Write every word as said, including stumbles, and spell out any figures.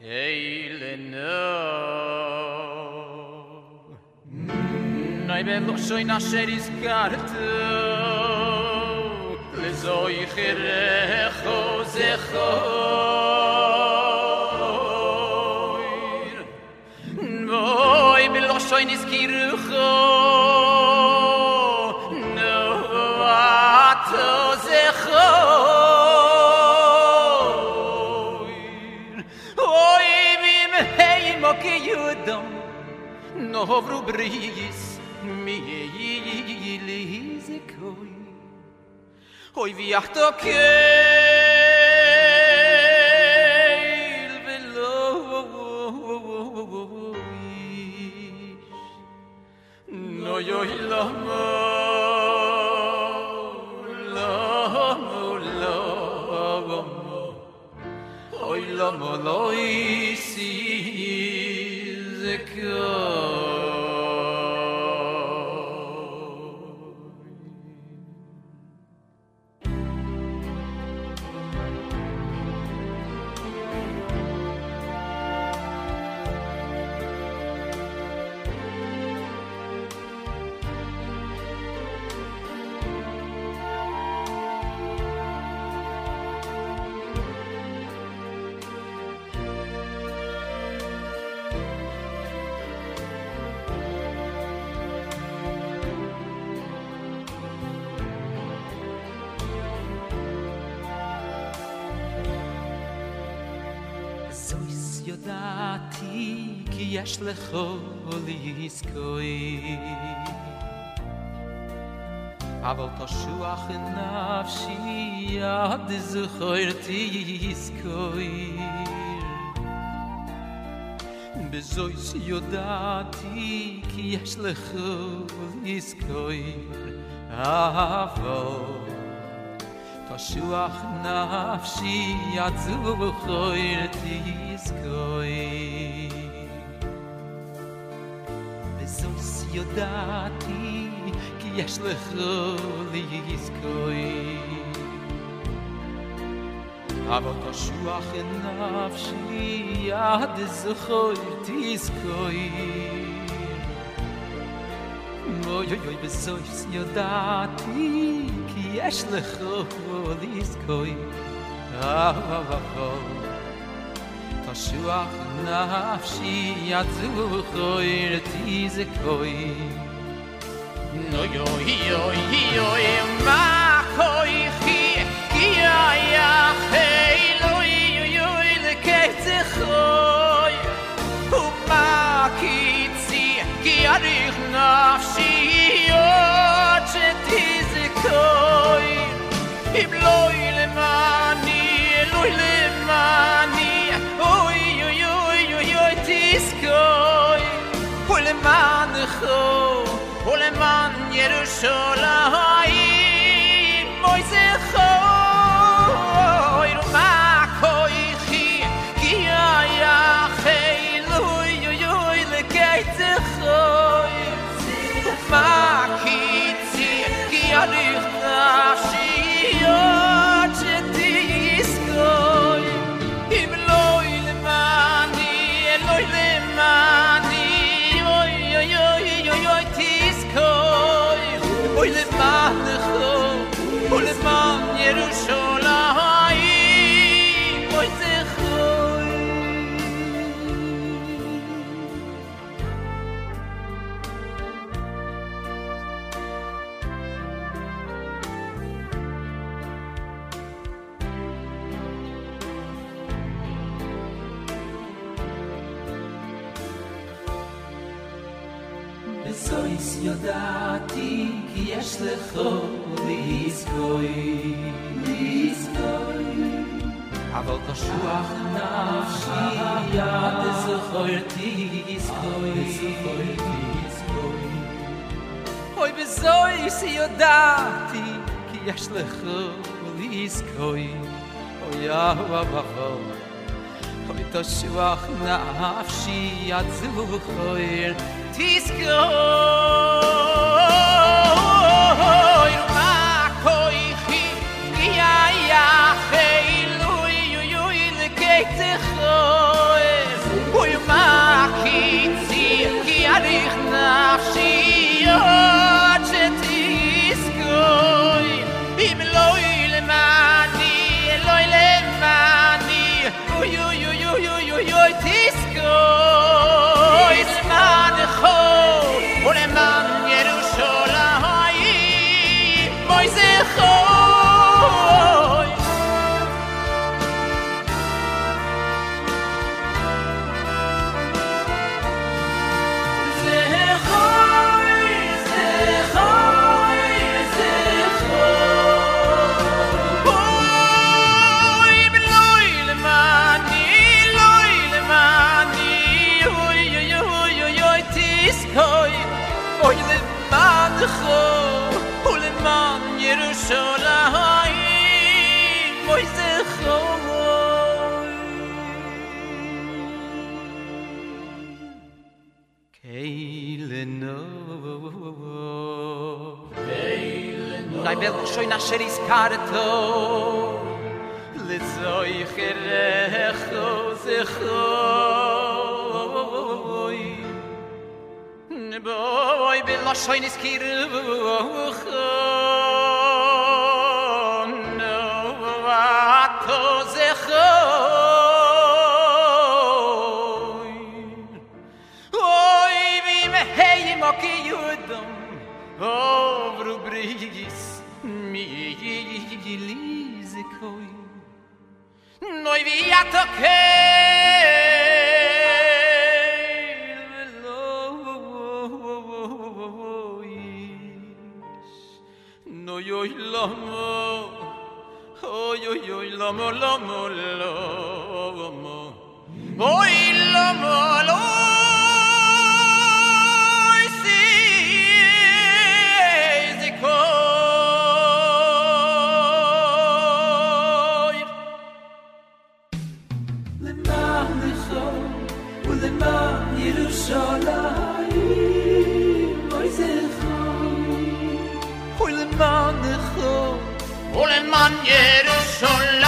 Eileno Noi bello shoin asher izkarto Lezoi chirecho zechoir Noi bello shoin izkirucho No ato zechoir Oi vim heimo ke yudom No hovru bris mi lizikoi Oi vi achto keil veloish No yo lamo lamo lamo Oi lamo loisi zekoi ידעתי כי יש לך לזכוי אבל תשוח נפשי עד זכרתי יזכוי בזויס ידעתי כי יש לך לזכוי אבל תשוח נפשי עד זכרתי יזכוי וזוס יודעתי כי יש לך לזכוי אבל תשוח נפשי עד זכרתי יזכוי אוי אוי אוי וזוס יודעתי כי יש לך לזכוי אבל תשוח נפשי עד זכרתי יזכוי אוי אוי אוי אוי מה כוחי כי היה אלוהי אוי אוי לקצחוי ומה קיצי כי אריך נפשי עוד שתזכוי אם לא למעני אלוהי למעני אוי אוי אוי אוי אוי תזכוי ולמענך ולמען ירושלים אוי זכוי ומה כוחי כי היה אלוהי אוי אוי לקצחוי ומה קיצי כי אריך נפשי עוד שתזכוי אם לא למעני אלוהי למעני אוי אוי אוי אוי אוי תזכוי אוי למענך ולמען ירושלים אוי זכוי וזויס יודעתי כי יש לך לזכוי לזכוי אבל תשוח נפשי עד זכרתי יזכוי אוי וזויס יודעתי כי יש לך לזכוי אוי אבל אוי תשוח נפשי עד זכרתי תזכוי ומה כוחי כי היה אלוהי לקצחוי Heile no Heile no Nei bel shoy na sheris karto Litzoy kherecho zekhoy Ne boy bel shoy nis kirvo No ato zekhoy Oy vi me hey moki yudum Over brigis mi gilizikoy Noi vi atoke Noi oi lamo Oi oi oi lamo lamo lamo Oi lamo lamo Yerushalayim, oy zechoy, oy leman necho, oy leman Yerushalayim.